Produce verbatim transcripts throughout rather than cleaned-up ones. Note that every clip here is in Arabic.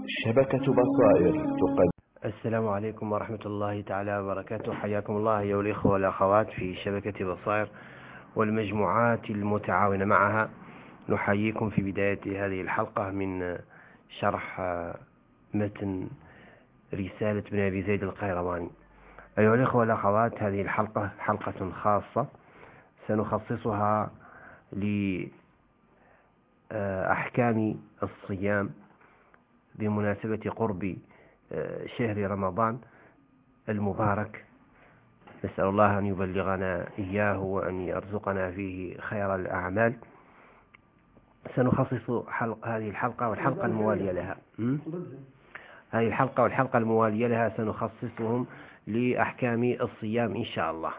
شبكة بصائر تقدم. السلام عليكم ورحمة الله تعالى وبركاته. حياكم الله أيها الإخوة والأخوات في شبكة بصائر والمجموعات المتعاونة معها. نحييكم في بداية هذه الحلقة من شرح متن رسالة ابن أبي زيد القيرواني. أيها الإخوة والأخوات، هذه الحلقة حلقة خاصة سنخصصها لأحكام الصيام بمناسبة قرب شهر رمضان المبارك. نسأل الله أن يبلغنا إياه وأن يرزقنا فيه خير الأعمال. سنخصص حلق هذه الحلقة والحلقة الموالية لها هذه الحلقة والحلقة الموالية لها سنخصصهم لأحكام الصيام إن شاء الله.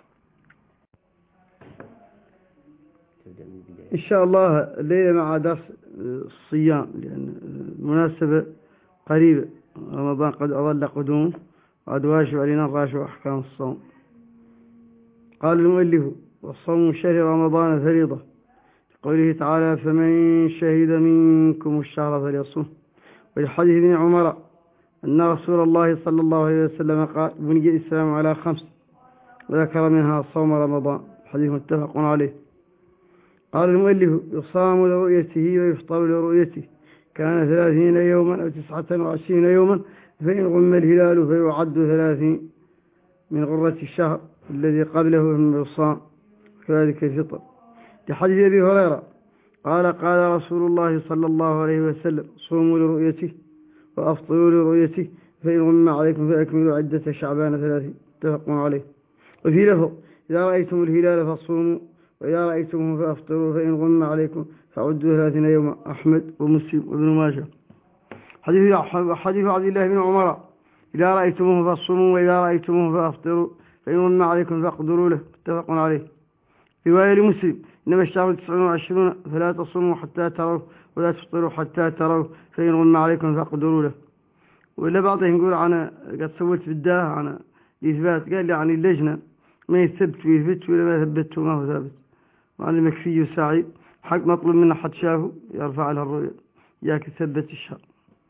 إن شاء الله الليلة مع درس الصيام، لأن المناسبة قريبة، رمضان قد أظل قدوم وقد واجب علينا الراشع أحكام الصوم. قال المؤلف: والصوم شهر رمضان فريضة، قوله تعالى: فمن شهد منكم الشهر فليصوم. ولحديث ابن عمر أن رسول الله صلى الله عليه وسلم قال: بني الإسلام على خمس، وذكر منها صوم رمضان، حديث متفق عليه. قال المؤلف: يصام لرؤيته ويفطر لرؤيته، كان ثلاثين يوما أو تسعة وعشرين يوما، فإن غم الهلال فيعد ثلاثين من غرة الشهر الذي قبله من يصام، كذلك الفطر. لحديث أبي هريرة قال: قال رسول الله صلى الله عليه وسلم: صوموا لرؤيته وأفطروا لرؤيته، فإن غم عليكم فأكملوا عدة شعبان ثلاثين، متفق عليه. وفي لفظ: إذا رأيتم الهلال فصوموا، وإذا رأيتموه فأفطروا، فإن غم عليكم فعدوا ثلاثين يوما، أحمد ومسلم وابن ماجه. حديث حديث عبد الله بن عمر: إذا رأيتموه فصوموا، وإذا رأيتموه فأفطروا، فإن غم عليكم فاقدروا له، متفق عليه. رواية لمسلم: إنما الشهر تسع وعشرون، فلا تصوموا حتى تروا، ولا تفطروا حتى تروا، فإن غم عليكم فاقدروا له. ولا بعضهم يقول: أنا قد سويت بالداه أنا الإثبات، قال لي يعني اللجنة ما يثبت ويثبت، ولا ما ثبت وما هو ثابت، وأنا مكفي وسعيد، حق مطلوب منه حد شافه يرفع له الرؤية، ياك ثبت الشهر.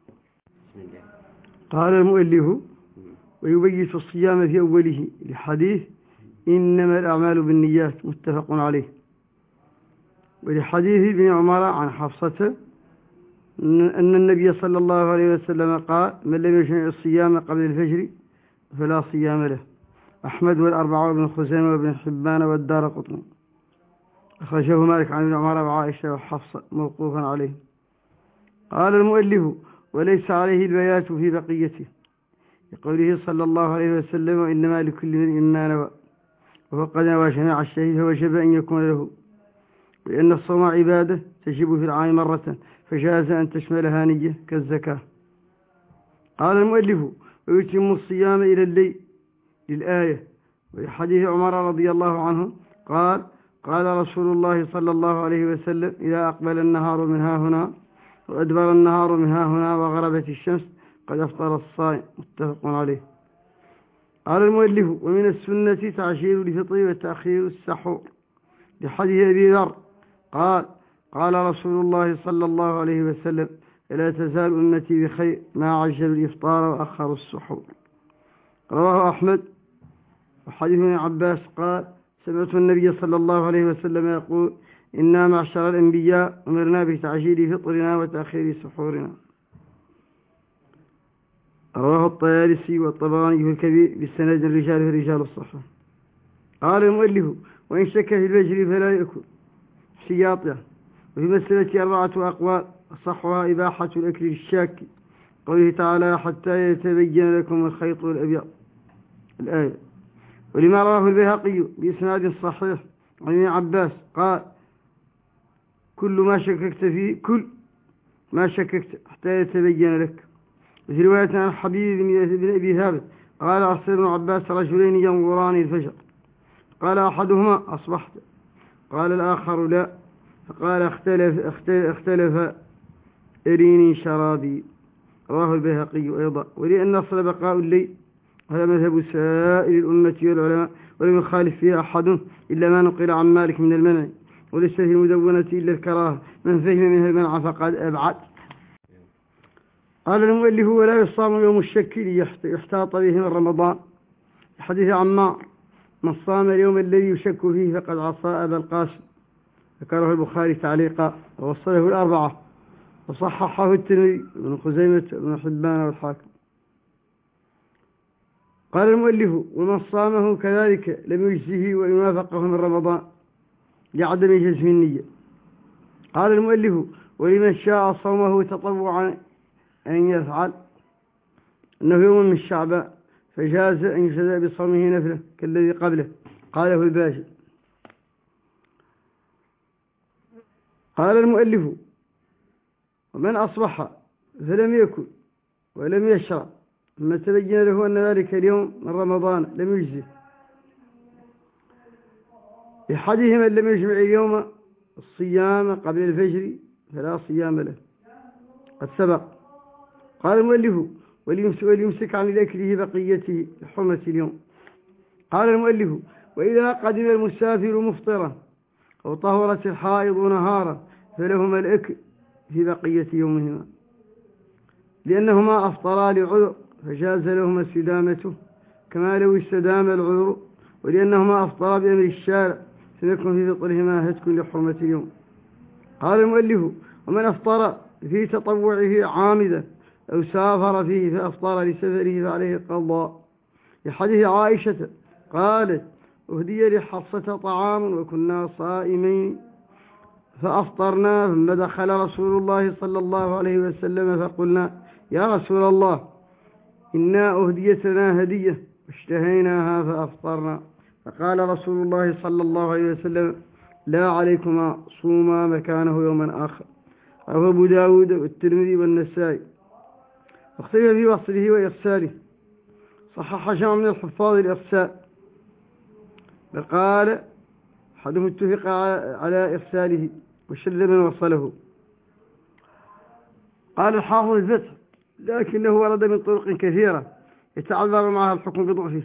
قال المؤلف: ويبيت الصيام في أوله، لحديث إنما الأعمال بالنيات، متفق عليه. ولحديث ابن عمر عن حفصة أن النبي صلى الله عليه وسلم قال: من لم يجمع الصيام قبل الفجر فلا صيام له. أحمد والأربعة وابن خزيمة وابن حبان والدارقطني. أخرجه مالك عن ابن عمر وعائشة وحفصة موقوفا عليه. قال المؤلف: وليس عليه البيات في بقيته، لقوله صلى الله عليه وسلم: وإنما لكل امرئ ما نوى، وهو قد نوى جميع الشيء فوجب أن يكون له، لأن الصوم عبادة تجب في العام مرة، فجاز أن تشملها نية كالزكاة. قال المؤلف: ويتم الصيام إلى الليل، للآية. ولحديث عمر رضي الله عنه قال: قال رسول الله صلى الله عليه وسلم: إذا أقبل النهار من ها هنا وأدبر النهار من ها هنا وغربت الشمس قد أفطر الصائم، متفق عليه. قال المؤلف: ومن السنة تعجيل الفطر وتأخير السحور، لحديث أبي ذر قال: قال رسول الله صلى الله عليه وسلم: لا تزال أمتي بخير ما عجلوا الإفطار وأخروا السحور. رواه أحمد. وحديث ابن عباس قال: سمعت النبي صلى الله عليه وسلم يقول: إنا معشر الأنبياء أمرنا بتعجيل فطرنا وتأخير سحورنا. رواه الطيالسي والطبراني في الكبير بالسند الرجال في رجال الصحة. قال المؤلف: وإن شك في الفجر فلا يأكل احتياطا. وفي مسألة أربعة أقوال، أصحها إباحة الأكل للشاك، قوله تعالى: حتى يتبين لكم الخيط الأبيض، الآية. ولما رواه البيهقي بإسناد صحيح عن ابن عباس قال: كل ما شككت فيه كل ما شككت حتى يتبين لك. وفي رواية عن حبيب بن أبي ثابت قال: أرسل ابن عباس رجلين ينظران الفجر، قال أحدهما: أصبحت؟ قال الآخر: لا. فقال: اختلف, اختلف, اختلف أريني شرابي. رواه البيهقي أيضا. ولأن أصل بقاء الليل هذا مذهب سائر الأمة والعلماء، ولم يخالف فيها أحد إلا ما نقل عن مالك من المنع، وليس في المدونة إلا الكراهة، من فهم منها المنع فقد أبعد. قال المؤلف ولا يصام يوم الشك يحتاط به من رمضان. حديث عمار من صام اليوم الذي يشك فيه فقد عصى أبا القاسم، ذكره البخاري تعليقا ووصله الأربعة وصححه الترمذي وابن خزيمة وابن حبان والحاكم. قال المؤلف ومن صامه كذلك لم يجزه وإن وافقه من رمضان لعدم جزم النية. قال المؤلف ولمن شاء صومه تطوعا أن يفعل أنه يوم من شعبان فجاز أن يجزى بصومه نفله كالذي قبله. قاله الباجي. قال المؤلف ومن أصبح فلم يكن ولم يشرب ثم تبين له أن ذلك اليوم من رمضان لم يجزه. لحديث من لم يجمع اليوم الصيام قبل الفجر فلا صيام له قد سبق. قال المؤلف وليمسك عن الأكله بقيته لحرمة اليوم. قال المؤلف وإذا قدم المسافر مفطرا أو طهرت الحائض نهارا فلهما الأكل في بقية يومهما لأنهما أفطرا لعذر فجاز لهما استدامته كما لو استدام العذر، ولأنهما أفطرا بأمر الشارع فيكون في فطرهما هتك لحرمة اليوم. قال المؤلف ومن أفطر في تطوعه عامدا أو سافر فيه فأفطر لسفره فعليه القضاء. لحديث عائشة قالت أهدي لحفصة طعام وكنا صائمين فأفطرنا ثم دخل رسول الله صلى الله عليه وسلم فقلنا يا رسول الله إنا أهديتنا هدية واشتهيناها فأفطرنا، فقال رسول الله صلى الله عليه وسلم لا عليكما صوما مكانه يوما آخر. رواه أبو داود والترمذي والنسائي واختلف في وصله وإرساله. صحح جمع من الحفاظ الإرسال بل قال أحدهم اتفق على إرساله وشذ من وصله. قال الحافظ الفتح لكنه ورد من طرق كثيرة يتعذر معها الحكم بضعفه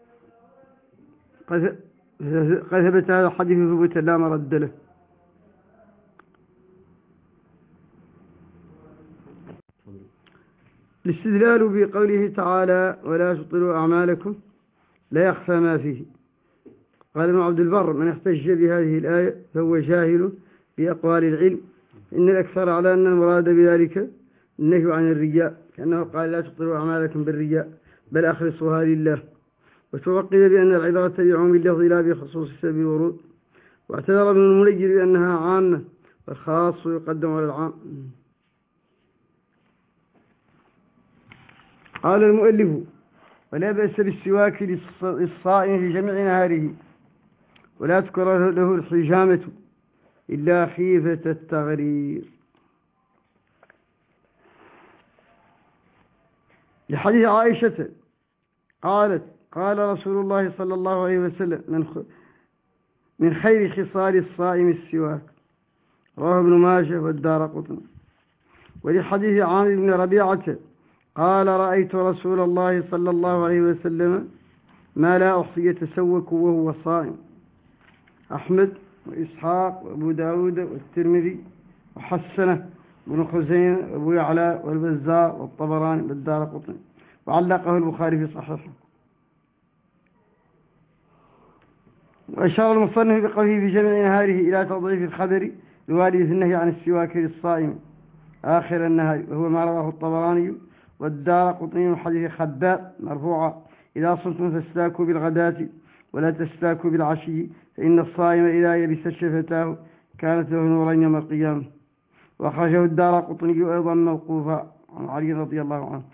قد ثبت هذا الحديث ثبوتا لا مرد له. الاستدلال بقوله تعالى ولا تبطلوا أعمالكم لا يخفى ما فيه. قال ابن عبد البر من احتج بهذه الآية فهو جاهل بأقوال العلم، إن الأكثر على أن المراد بذلك النهي عن الرياء كأنه قال لا تبطلوا أعمالكم بالرياء بل أخلصوها لله، وتوقد بأن العبرة بعموم اللفظ لا بخصوص سبب الورود، واعتذر ابن المنجر بأنها عامة والخاص يقدم على العام. قال المؤلف ولا بأس بالسواك للصائم في جميع نهاره ولا تكره له الحجامة إلا خيفة التغرير. لحديث عائشة قالت قال رسول الله صلى الله عليه وسلم من من خير خصال الصائم السواك، رواه ابن ماجه والدارقطني. ولحديث عامر بن ربيعة قال رأيت رسول الله صلى الله عليه وسلم ما لا أحصي يتسوك وهو صائم. أحمد وإسحاق وأبو داود والترمذي وحسنه ابن خزيمة وأبو يعلى والبزار والطبراني والدارقطني وعلقه البخاري في صحيحه. وأشار المصنف بقوله في جميع نهاره إلى تضعيف الخبر الوارد في النهي عن السواك للصائم آخر النهار، وهو ما رواه الطبراني والدارقطني من حديث خباب مرفوعا إذا صمتم فاستاكوا بالغداة ولا تستاكوا بالعشي فإن الصائم إذا يبست شفتاه كانت له نورين يوم القيامة. وأخرجه الدارقطني أيضا موقوفا عن علي رضي الله عنه.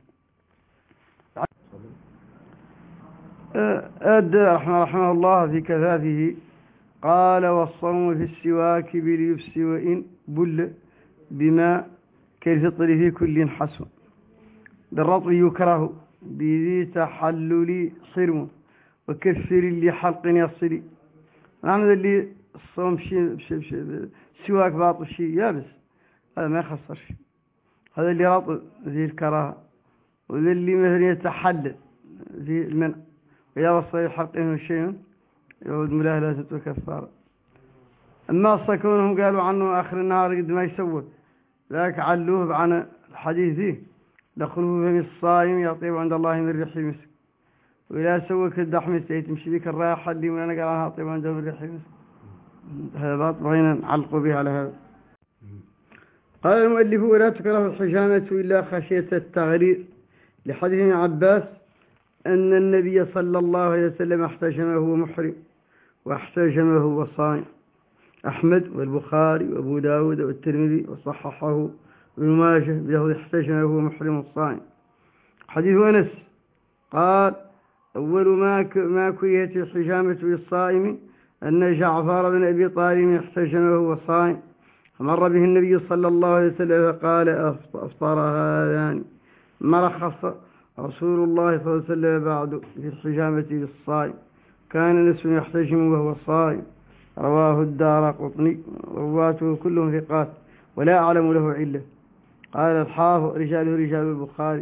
أدى رحمه, رحمه الله في كفافه قال والصوم في السواك باليبس وإن بل بما كالفطر في كل حسن بالرطب يكره بذي تحلل صرم وكفر لحلق يصل. نعم اللي الصوم شيء سواك باطل شيء يابس هذا ما يخسر شيء، هذا اللي رطب ذي الكراهة، وذا اللي مثلا يتحلل ذي المنع وإذا وصل لحلقه شيء يعود ملاهلة وكفارة. أما الصكونهم قالوا عنه آخر النهار قد ما يسوى ذاك علوه عن الحديث ذي دخلوا فم الصائم يطيب عند الله من ريح المسك، وإذا سوك الدحم تمشي بك الراحة اللي من أنا قالها طيب عنده من ريح المسك. هذا باط بغينا نعلق به على هذا. قال المؤلف: ولا تكره الحجامة إلا خشية التغرير، لحديث ابن عباس أن النبي صلى الله عليه وسلم احتجمه وهو محرم واحتجمه وهو صائم. أحمد والبخاري وأبو داود والترمذي وصححه ابن ماجه بلفظ احتجمه وهو محرم الصائم. حديث أنس قال: أول ما ما كرهت الحجامة للصائم أن جعفر بن أبي طالب احتجمه وهو صائم، فمر به النبي صلى الله عليه وسلم فقال: أفطر هذان. ما رخص رسول الله صلى الله عليه وسلم بعد في الحجامة للصائم، كان نس يحتجم وهو صائم. رواه الدارقطني، رواته كلهم ثقات ولا أعلم له علة. قال الحافظ: رجاله رجال البخاري،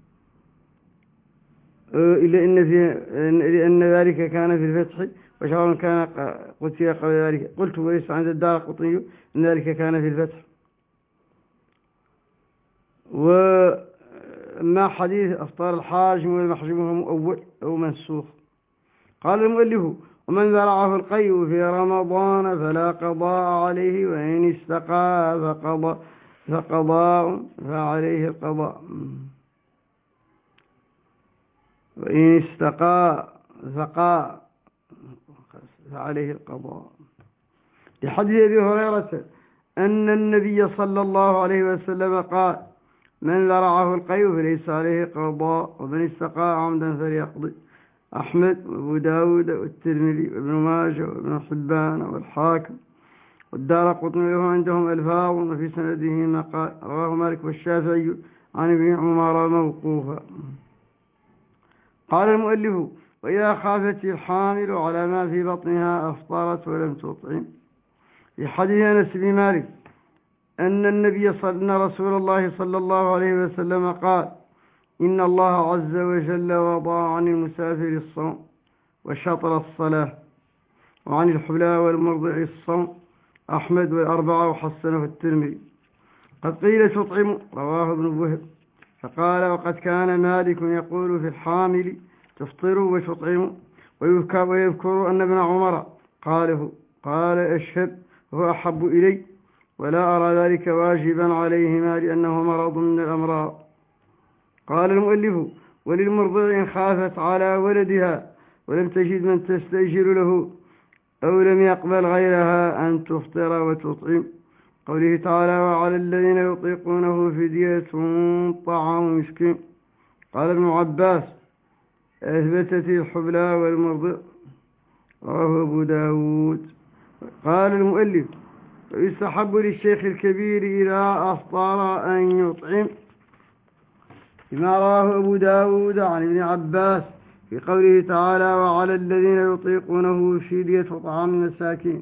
إلا إن في لأن ذلك كان في الفتح وشعر كان قتل قبل ذلك. قلت: وليس عند الدارقطني إن ذلك كان في الفتح. وما حديث أفطار الحاجم والمحجم هو مؤول أو منسوخ. قال المؤلف: ومن ذرعه القيء في رمضان فلا قضاء عليه، وإن استقى فقضاء فقضاء فعليه القضاء، وإن استقى فقى فعليه القضاء. لحديث أبي هريرة أن النبي صلى الله عليه وسلم قال: من ذرعه القيء فليس عليه قضاء، ومن استقى عمدا فليقضي. أحمد وأبو داود والترمذي وابن ماجه وابن حبان والحاكم والدارقطني له عندهم ألفاظ وفي سنده مقال. رواه مالك والشافعي عن ابن عمر موقوفا. قال المؤلف: وإذا خافت الحامل على ما في بطنها أفطرت ولم تطعم. في حديث أنس بن مالك أن النبي صلى أن رسول الله صلى الله عليه وسلم قال: إن الله عز وجل وضع عن المسافر الصوم وشطر الصلاة، وعن الحبلى والمرضع الصوم. أحمد والأربعة وحسنه الترمذي. قد قيل تطعم، رواه ابن وهب، فقال: وقد كان مالك يقول في الحامل تفطر وتطعم. ويذكر, ويذكر أن ابن عمر قاله. قال: أشهد وهو أحب إلي، ولا أرى ذلك واجبا عليهما لأنه مرض من الأمراض. قال المؤلف: وللمرضع إن خافت على ولدها ولم تجد من تستأجر له أو لم يقبل غيرها أن تفطر وتطعم. قوله تعالى: وعلى الذين يطيقونه فدية طعام مسكين. قال ابن عباس: أثبتت الحبلى والمرضع. رواه أبو داود. قال المؤلف: ويستحب للشيخ الكبير إذا أفطر أن يطعم، بما رواه أبو داود عن ابن عباس في قوله تعالى: وعلى الذين يطيقونه فدية طعام مساكين.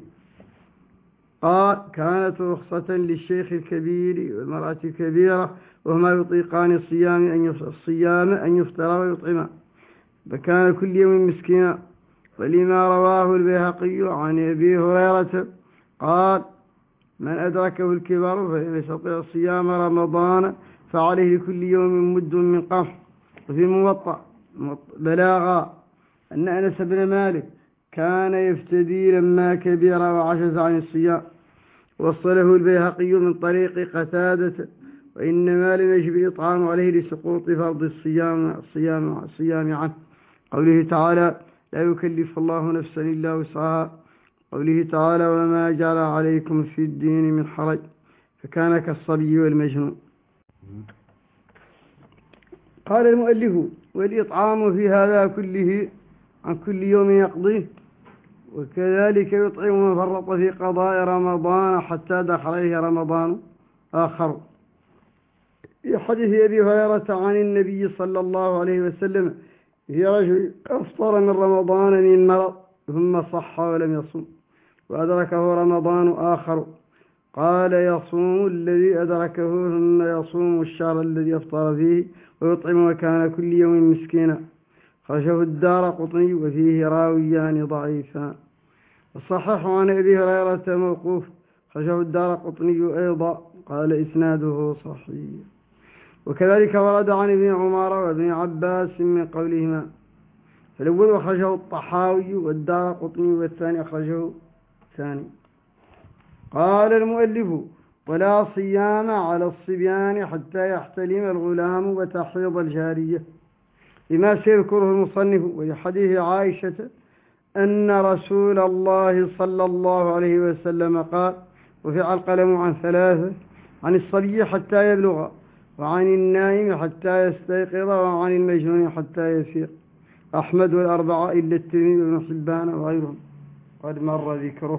قال: كانت رخصة للشيخ الكبير والمرأة الكبيرة وهما يطيقان الصيام أن الصيام أن يفطر ويطعما، فكان كل يوم مسكينا. ولما رواه البيهقي عن أبي هريرة قال: من أدركه الكبر فلم يستطع صيام رمضان فعليه كل يوم مد من قمح. وفي موطأ بلاغا أن أنس بن مالك كان يفتدي لما كبر وعجز عن الصيام. وصله البيهقي من طريق قتادة: وإنما لم يجب الإطعام عليه لسقوط فرض الصيام الصيام الصيام عنه. قوله تعالى: لا يكلف الله نفسا إلا وسعها. قوله تعالى: وما جعل عليكم في الدين من حرج، فكان كالصبي والمجنون. قال المؤلف: والإطعام في هذا كله عن كل يوم يقضيه، وكذلك يطعم من فرط في قضاء رمضان حتى دخل عليه رمضان آخر. في حديث أبي هريرة عن النبي صلى الله عليه وسلم في رجل أفطر من رمضان من مرض ثم صح ولم يصم وأدركه رمضان آخر، قال: يصوم الذي أدركه ثم يصوم الشهر الذي أفطر فيه ويطعم وكان كل يوم مسكينا. خرجه الدارقطني وفيه راويان ضعيفان. الصحيح عن أبي هريرة موقوف، خرجه الدارقطني أيضا، قال: إسناده صحيح. وكذلك ورد عن ابن عمر وابن عباس من قولهما. فالأول أخرجه الطحاوي والدارقطني والثاني أخرجه الثاني. قال المؤلف: ولا صيام على الصبيان حتى يحتلم الغلام وتحيض الجارية، لما سيذكره المصنف ولحديث عائشة أن رسول الله صلى الله عليه وسلم قال: رفع القلم عن ثلاثة، عن الصبي حتى يبلغ، وعن النائم حتى يستيقظ، وعن المجنون حتى يفيق. أحمد والأربعة إلا الترمذي وابن حبان وغيرهم، قد مر ذكره.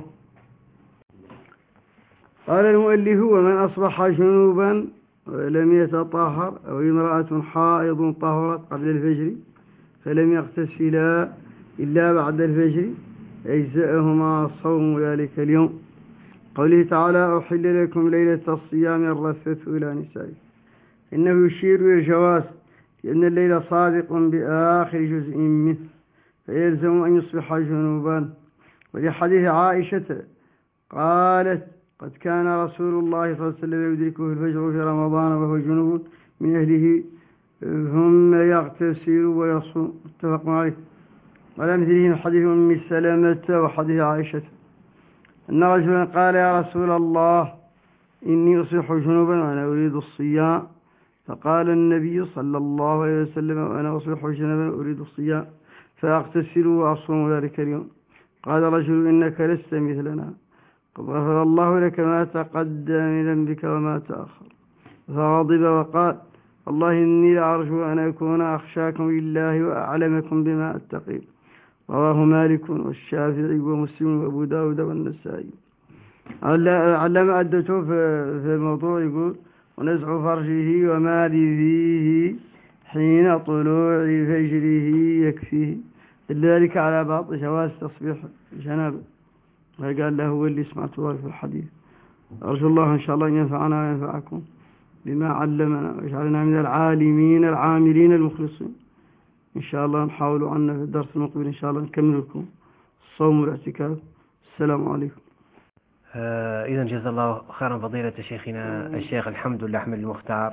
قال المؤلف: ومن أصبح جنوبا ولم يتطهر، أو امرأة حائض طهرت قبل الفجر فلم يغتسلا إلا بعد الفجر أجزأهما صوم ذلك اليوم. قوله تعالى: أحل لكم ليلة الصيام الرفث إلى نسائكم، إنه يشير إلى الجواز، لأن الليل صادق بآخر جزء منه، فيلزم أن يصبح جنوبا. ولحديث عائشة قالت: قد كان رسول الله صلى الله عليه وسلم يدركه الفجر في رمضان وهو جنوب من أهله ثم يغتسل ويصوم، متفق عليه. وعلى مثله حديث أم سلمة وحديث عائشة أن رجلا قال: يا رسول الله، إني أصبح جنوبا وأنا أريد الصيام. فقال النبي صلى الله عليه وسلم: وأنا أصبح جنوبا أريد الصيام فأغتسل وأصوم ذلك اليوم. قال رجل: إنك لست مثلنا، قد غفر الله لك ما تقدم من ذنبك وما تأخر. فغضب وقال: والله إني لأرجو أن أكون أخشاكم لله وأعلمكم بما أتقي. رواه مالك والشافعي ومسلم وأبو داود والنسائي. علم أدته في الموضوع يقول: ونزع فرجه وما فيه حين طلوع فجره يكفيه، ذلك على بعض جواز تصبيح جنابه. قال له هو اللي سمعته في الحديث. أرجو الله إن شاء الله أن ينفعنا وينفعكم بما علمنا، ويجعلنا من العالمين العاملين المخلصين. إن شاء الله نحاول عنا في الدرس المقبل إن شاء الله نكمل لكم الصوم والاعتكاف. السلام عليكم. آه إذا جزا الله خيرا فضيلة شيخنا الشيخ الحمد لله أحمد المختار،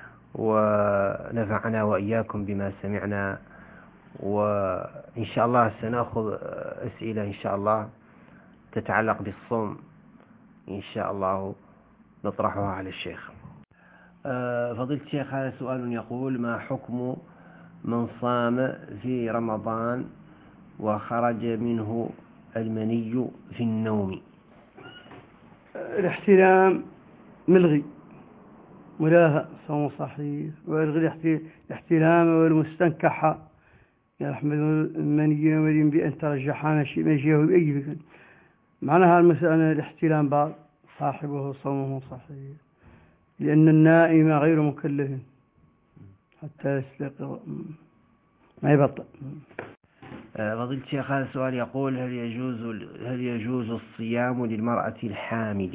ونفعنا وإياكم بما سمعنا. وإن شاء الله سنأخذ أسئلة إن شاء الله تتعلق بالصوم إن شاء الله نطرحها على الشيخ. آه فضيلة الشيخ، هذا سؤال يقول: ما حكم من صام في رمضان وخرج منه المني في النوم؟ الاحتلام ملغي ولا صوم صحيح، ويلغي الاحتلام والمستنكحة يحمل المني ومريم بأن ترجحها مجيه بأي فكر. معناها المسألة الاحتلام بعض صاحبه صومه صحيح، لأن النائم غير مكلف حتى يستيقظ ما يبطل. فضيلة الشيخ، هذا السؤال يقول: هل يجوز هل يجوز الصيام للمرأة الحامل؟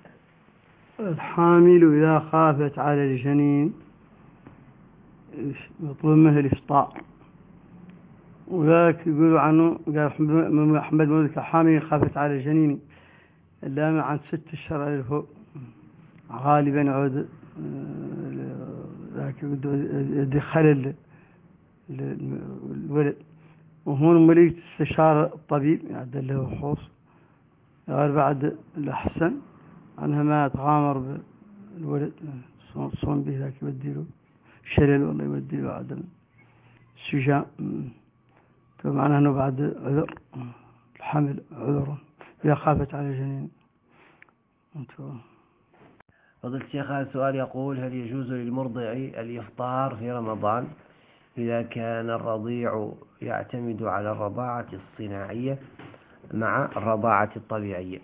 الحامل إذا خافت على الجنين يطلب منها الإفطار، وذاك يقولوا عنه قال محمد مولك حامل خافت على الجنين إلا عن ست أشهر الفوق غالبا عود ذاك يدي خلل الولد. وهون مليك استشار الطبيب يعدل له فحوص، قال بعد الأحسن عنها ما تغامر بالولد صوم به ذاك يودي له شلل والله يودي له عدم السجاء. فمعناه أنه بعد عذر الحمل عذر إذا خافت على الجنين. فضيلة الشيخ، هذا السؤال يقول: هل يجوز للمرضع الإفطار في رمضان إذا كان الرضيع يعتمد على الرضاعة الصناعية مع الرضاعة الطبيعية؟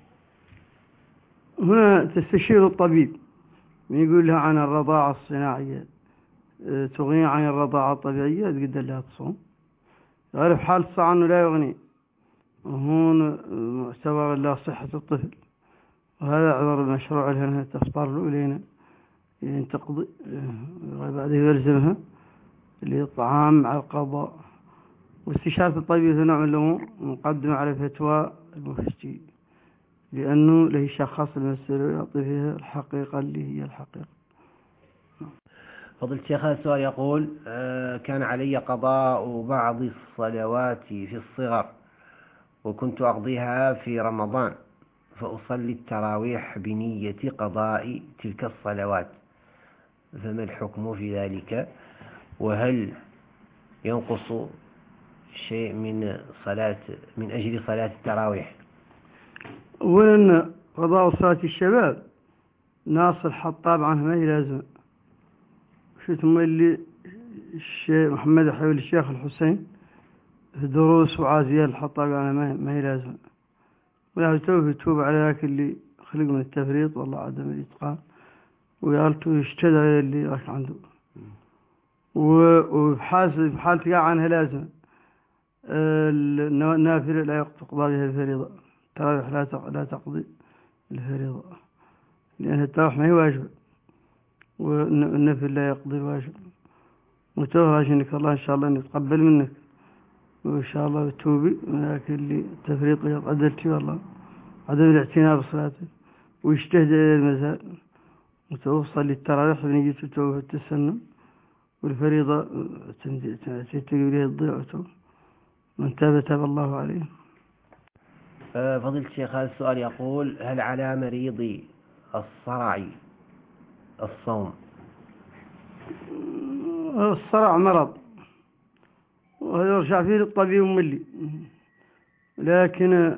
هنا تستشير الطبيب يقول لها عن الرضاعة الصناعية تغني عن الرضاعة الطبيعية، تقدر لها تصوم. غير في حال صار أنه لا يغني، وهون معتبر لا صحة الطفل، وهذا عذر مشروع لها أنها تفطر الأولين يعني تقضي بعد يلزمها للطعام مع القضاء. واستشارة الطبيب نوع من الأمور مقدمة على فتوى المفتي، لأنه له شخص المسألة ويعطي فيها الحقيقة اللي هي الحقيقة. فضل الشيخ هذا السؤال يقول آه كان علي قضاء بعض الصلوات في الصغر وكنت أقضيها في رمضان، فأصلي التراويح بنية قضاء تلك الصلوات، فما الحكم في ذلك؟ وهل ينقص شيء من صلاة من أجل صلاة التراويح؟ أولا قضاء صلاة الشباب ناصر الحطاب عنه ما هي لازم، شو ثم اللي الشيخ محمد حبيب الشيخ الحسين في دروس وعازية الحطاب عنه ما هي لازم، ولا توب يتوب على ذاك اللي خلق من التفريط والله عدم الإتقان، ويالتو يشتد على اللي راك عنده، وبحال بحال تقع عنها لازم النافلة لا يقضى بها الفريضة، التراويح لا لا تقضي الفريضة، لأن التراويح ما هي واجب، والنفل لا يقضي الواجب. وتوهر عشانك الله إن شاء الله أن يتقبل منك، وإن شاء الله بتوبي ولكن اللي التفريط قدرتي والله عدم الاعتناء بصلاته، ويجتهد إلى المزال، وتوصل للتراويح بنية التوبة والتسنن، والفريضة تتقي إليه الضيع وتوب، من تاب تاب الله عليه. فضيلة الشيخ هذا السؤال يقول هل على مريض الصرع الصوم؟ الصرع مرض ويرجع فيه للطبيب ملي، لكن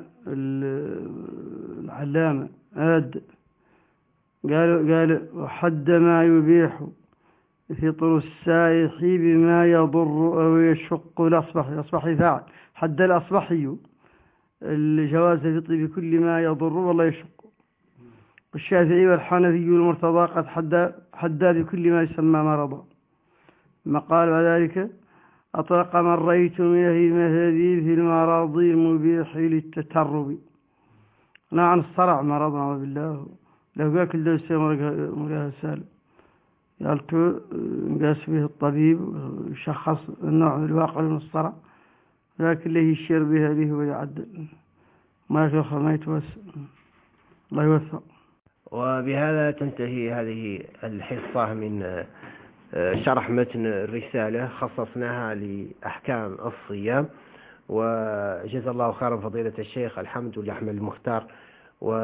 العلامة آد قال قال وحد ما يبيح فطر السائح بما يضر أو يشق الأصبحي، أصبحي فاعل، حد الأصبحي الجواز الفطر بكل ما يضر والله يشق، والشافعي والحنفي والمرتضى قد حد حدا بكل ما يسمى مرضا، ما قال ذلك أطلق من رأيت من أهل المذاهب في المراض المبيح للتترب. نعم الصرع مرض نعوذ بالله، لو قال كل دوسة مريها سالم يالتو نقاس به الطبيب ويشخص النوع الواقع من الصرع، لكن اللي يشير بها به ويعدل ما يتوخر ما يتوسع، الله يوفق. وبهذا تنتهي هذه الحصة من شرح متن الرسالة خصصناها لأحكام الصيام، وجزا الله خيرا فضيلة الشيخ الحمد لله أحمد المختار،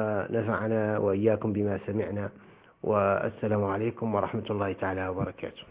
ونفعنا وإياكم بما سمعنا، والسلام عليكم ورحمة الله تعالى وبركاته.